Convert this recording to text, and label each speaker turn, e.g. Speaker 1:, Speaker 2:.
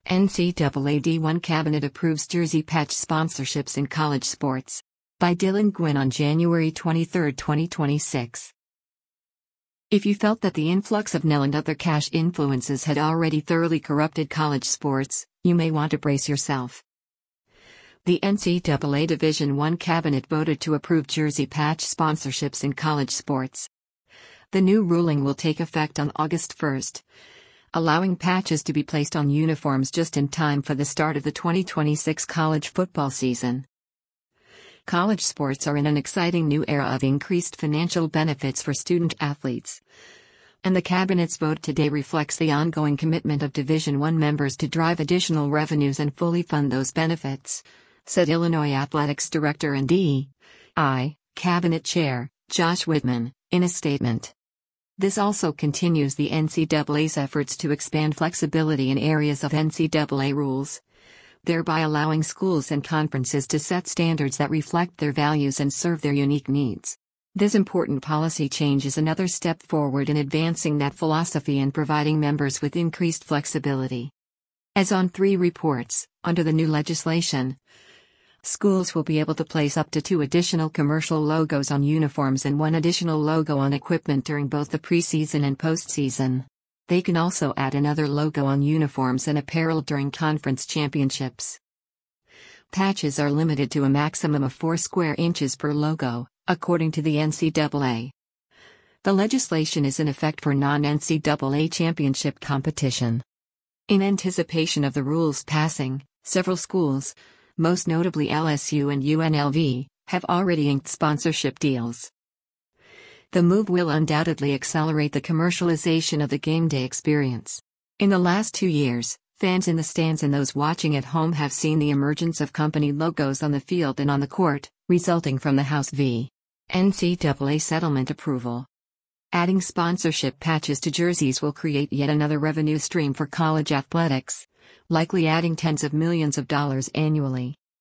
Speaker 1: NCAA D1 Cabinet approves jersey patch sponsorships in college sports. By Dylan Gwynn on January 23, 2026. If you felt that the influx of NIL and other cash influences had already thoroughly corrupted college sports, you may want to brace yourself. The NCAA Division I Cabinet voted to approve jersey patch sponsorships in college sports. The new ruling will take effect on August 1, allowing patches to be placed on uniforms just in time for the start of the 2026 college football season. College sports are in an exciting new era of increased financial benefits for student athletes. And the Cabinet's vote today reflects the ongoing commitment of Division I members to drive additional revenues and fully fund those benefits, said Illinois Athletics Director and DEI Cabinet Chair, Josh Whitman, in a statement. This also continues the NCAA's efforts to expand flexibility in areas of NCAA rules, thereby allowing schools and conferences to set standards that reflect their values and serve their unique needs. This important policy change is another step forward in advancing that philosophy and providing members with increased flexibility. As On3 reports, under the new legislation, schools will be able to place up to 2 additional commercial logos on uniforms and 1 additional logo on equipment during both the preseason and postseason. They can also add another logo on uniforms and apparel during conference championships. Patches are limited to a maximum of 4 square inches per logo, according to the NCAA. The legislation is in effect for non-NCAA championship competition. In anticipation of the rules passing, several schools, most notably LSU and UNLV, have already inked sponsorship deals. The move will undoubtedly accelerate the commercialization of the game day experience. In the last 2 years, fans in the stands and those watching at home have seen the emergence of company logos on the field and on the court, resulting from the House v. NCAA settlement approval. Adding sponsorship patches to jerseys will create yet another revenue stream for college athletics, likely adding tens of millions of dollars annually.